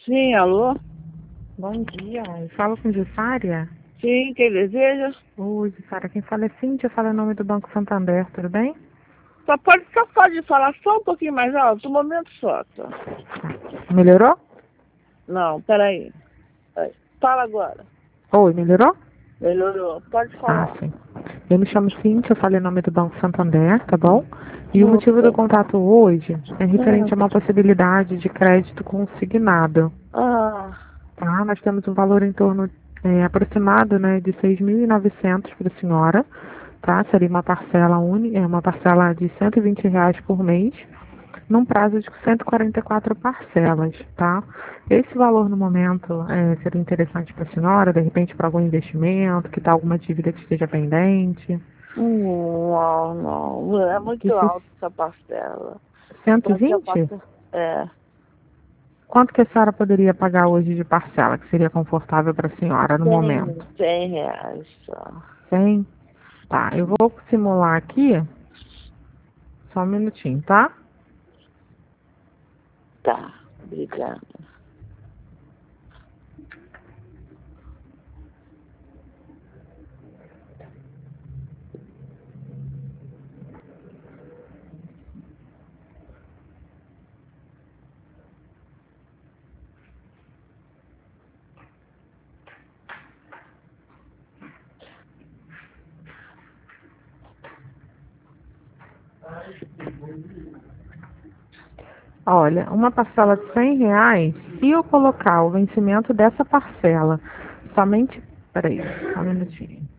Sim, alô? Bom dia, eu falo com Jussária. Sim, quem deseja? Oi, Jussária, quem fala é Cíntia, fala em nome do Banco Santander, tudo bem? Só pode falar só um pouquinho mais alto, um momento só. Tá? Melhorou? Não, peraí. Fala agora. Oi, melhorou? Melhorou. Pode Ah, falar. sim. Eu me chamo Cíntia, eu falo em nome do Banco Santander, tá bom? E o Não motivo do sei. contato hoje é referente a uma possibilidade de crédito consignado, Ah, tá? Nós temos um valor em torno aproximado, né, de 6.900 para a senhora, tá? Seria uma parcela única, uma parcela de R$ 120 por mês, num prazo de 144 parcelas, tá? Esse valor no momento seria interessante para a senhora, de repente para algum investimento, que está alguma dívida que esteja pendente. não, não. É Que muito se alta essa parcela. Pode ser 120? parcela. É. Quanto que a senhora poderia pagar hoje de parcela, que seria confortável para a senhora no momento? R$ 100 só. 100? Tá, eu vou simular aqui, só um minutinho, tá? Tá, obrigada. Olha, uma parcela de R$ 100, se eu colocar o vencimento dessa parcela somente... Peraí, só um minutinho.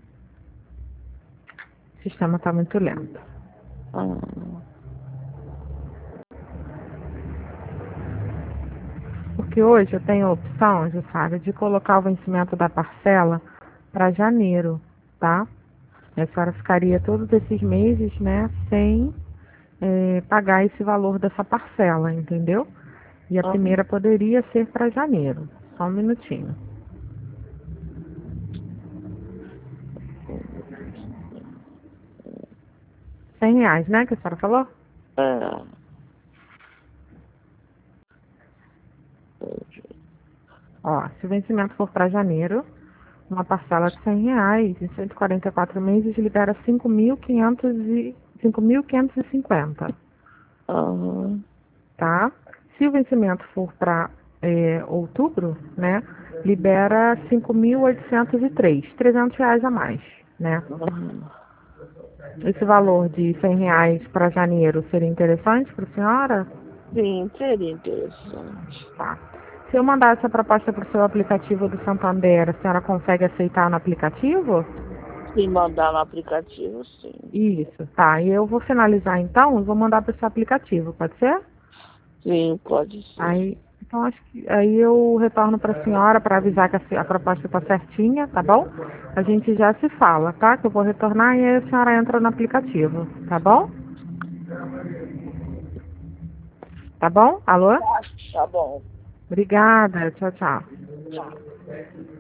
O sistema está muito lento. Ah, Porque hoje eu tenho a opção, Jussara, de colocar o vencimento da parcela para janeiro, tá? E a senhora ficaria todos esses meses, né, sem pagar esse valor dessa parcela, entendeu? E a ah. primeira poderia ser para janeiro. Só um minutinho. R$ 100, né, que a senhora falou? É. Ó, se o vencimento for para janeiro, uma parcela de R$ 100, em 144 meses, libera 5.550, Aham. tá? Se o vencimento for para outubro, né, libera 5.803, R$ 300 a mais, né? Aham. Esse valor de R$ 100 para janeiro seria interessante para a senhora? Sim, seria interessante. Tá. Se eu mandar essa proposta para o seu aplicativo do Santander, a senhora consegue aceitar no aplicativo? Se mandar no aplicativo, sim. Isso, tá. E eu vou finalizar então e vou mandar para o seu aplicativo, pode ser? Sim, pode ser. Aí, então acho que aí eu retorno para a senhora para avisar que a proposta está certinha, tá bom? A gente já se fala, tá? Que eu vou retornar e aí a senhora entra no aplicativo, tá bom? Tá bom? Alô? Tá bom. Obrigada, tchau, tchau. Tchau.